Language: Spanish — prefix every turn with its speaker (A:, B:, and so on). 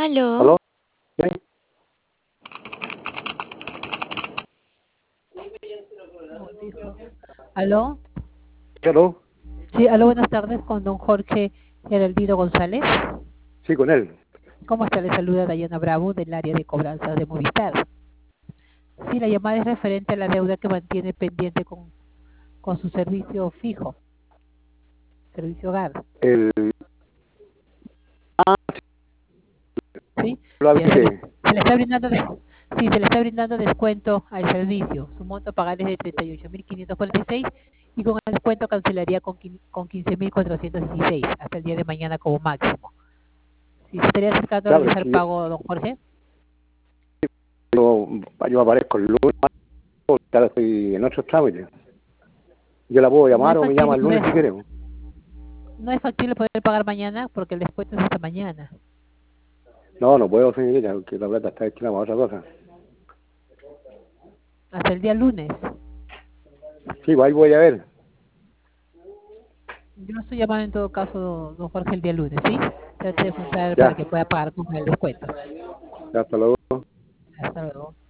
A: Aló.
B: ¿Aló? ¿Sí?
C: No, dijo. ¿Aló?
B: ¿Aló?
C: Sí, aló, buenas tardes con don Jorge Geraldino González.
B: Sí, con él.
C: ¿Cómo está? Le saluda Dayana Bravo del área de cobranzas de Movistar. Sí, la llamada es referente a la deuda que mantiene pendiente con su servicio fijo, servicio hogar.
B: El... Ah,
C: ¿Sí?
B: lo
C: Ya se le,
B: avisé.
C: se le está brindando, sí, se le está brindando descuento al servicio. Su monto a pagar es de 38.546 y con el descuento cancelaría con 15.416 hasta el día de mañana como máximo. Si se estaría acercando a
B: Claro, es
C: realizar
B: que
C: pago, don Jorge.
B: yo, yo aparezco el lunes, ahora estoy en otros trámites. Yo la puedo
C: No
B: llamar
C: es
B: o me
C: factible
B: llama el lunes si
C: poder,
B: queremos.
C: no es factible poder pagar mañana porque el descuento es hasta mañana,
B: No, no puedo, señorita, porque la plata está destinada a otra cosa.
C: hasta el día lunes.
B: Sí, pues ahí voy a ver.
C: Yo lo estoy llamando en todo caso, don Jorge, el día lunes, ¿sí? Trate de juntar para
B: Ya,
C: que pueda pagar con el descuento.
B: ya hasta luego.
C: Hasta luego.